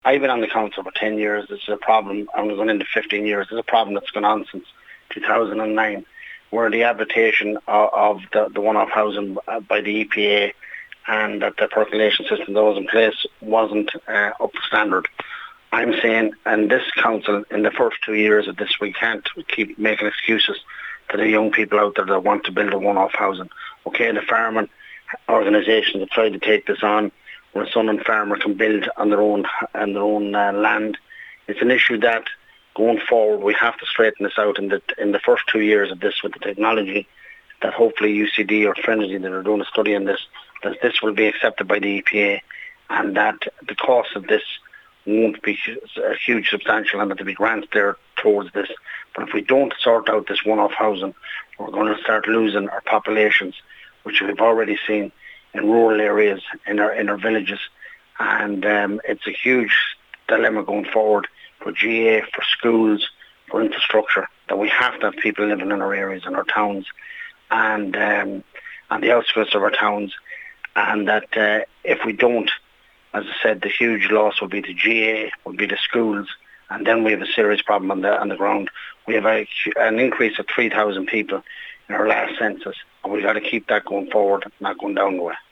I've been on the council for 10 years. This is a problem. I'm going into 15 years. This is a problem that's gone on since 2009, where the habitation of the one-off housing by the EPA and that the percolation system that was in place wasn't up to standard. I'm saying, and this council, in the first 2 years of this, we can't keep making excuses to the young people out there that want to build a one-off housing. Okay, the farming organisations have tried to take this on, where a son and farmer can build on their own land. It's an issue that, going forward, we have to straighten this out in the first 2 years of this with the technology, that hopefully UCD or Trinity that are doing a study on this, that this will be accepted by the EPA, and that the cost of this won't be a huge substantial, and that there'll be grants there towards this. But if we don't sort out this one-off housing, we're going to start losing our populations, which we've already seen in rural areas, in our villages, and it's a huge dilemma going forward for GA, for schools, for infrastructure, that we have to have people living in our areas, in our towns, and on the outskirts of our towns, and that if we don't, as I said, the huge loss will be the GA, will be the schools, and then we have a serious problem on the ground. We have an increase of 3,000 people in our last census, and we've got to keep that going forward, not going down the way.